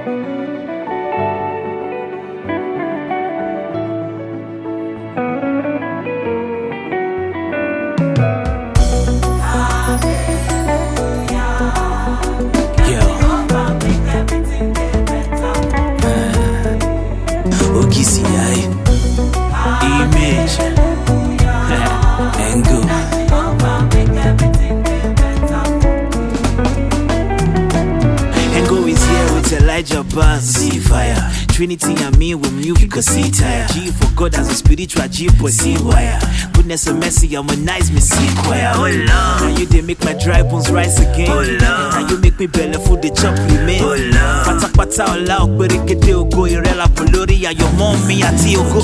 Image and go. Engo is here with Elijah Buzz. See fire. Trinity and me with you could see tire. G for God as a spiritual G boy see wire. Goodness and mercy, harmonize me see choir. Oh Lord, now you they make my dry bones rise again. Oh Lord, now you make me belly food the chop remain. Oh Lord, pata pata ola okbereke de ogo irela polori and your mommy ati ogo.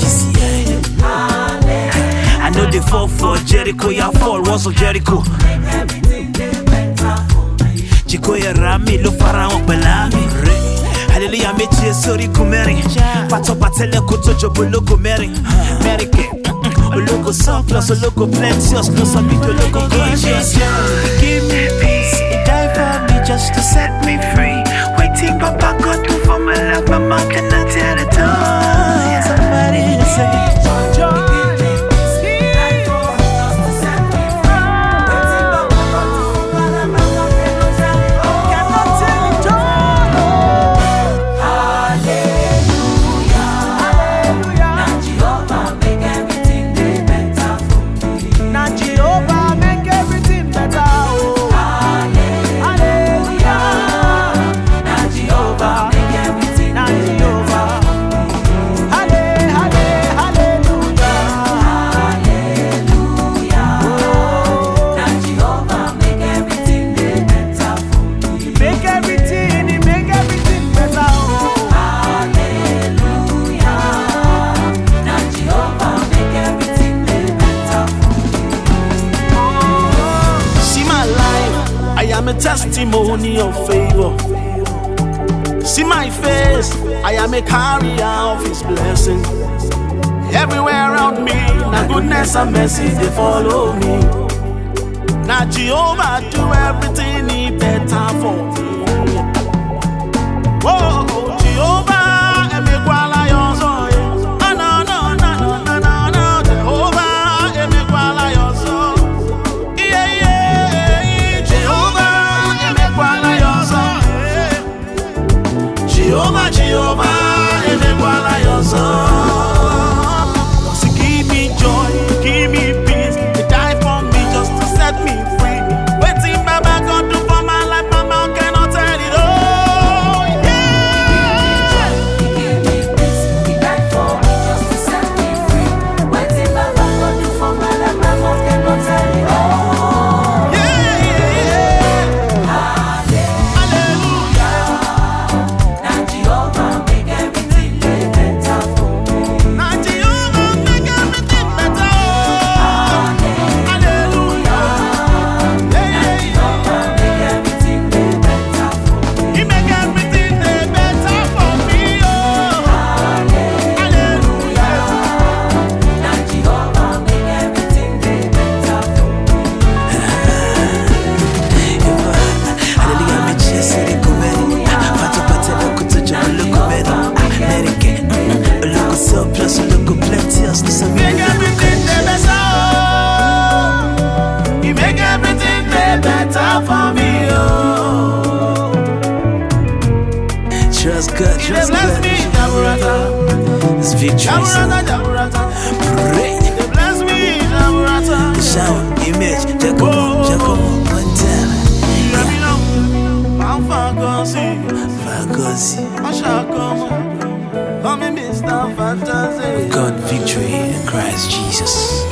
I know they fall for Jericho, ya fall walls of Jericho. Chico ya rami lo faraon belami. Hallelujah, me sorry kumeri. Pato patele koto jobo logo meri. Merike, logo surplus, logo plenteous, no some logo gorgeous. Give me peace, he died for me just to set me free. Waiting, Papa God do for my life, my mom cannot tell it all. Somebody say, joy. A testimony of favor. See my face, I am a carrier of his blessing. Everywhere around me, now goodness and mercy they follow me. Now Jehovah do everything he better for me. Whoa, Jehovah, emekwala yozo. Oh no no no no no no no, Jehovah, emekwala yozo. Jehovah, Jehovah, emekwala yozo. Cause he give me joy, give me peace. He died for me just to set me free. Waiting, Baba God do for my life, my mouth cannot tell it all. Yeah. He gave me peace, he died for me just to set me free. Waiting, Baba God do for my life, my mouth cannot tell it all. Yeah, yeah, yeah. Trust God, trust God. It's victory. Pray. Shout, image, Jacob, one time. God, victory in Christ Jesus.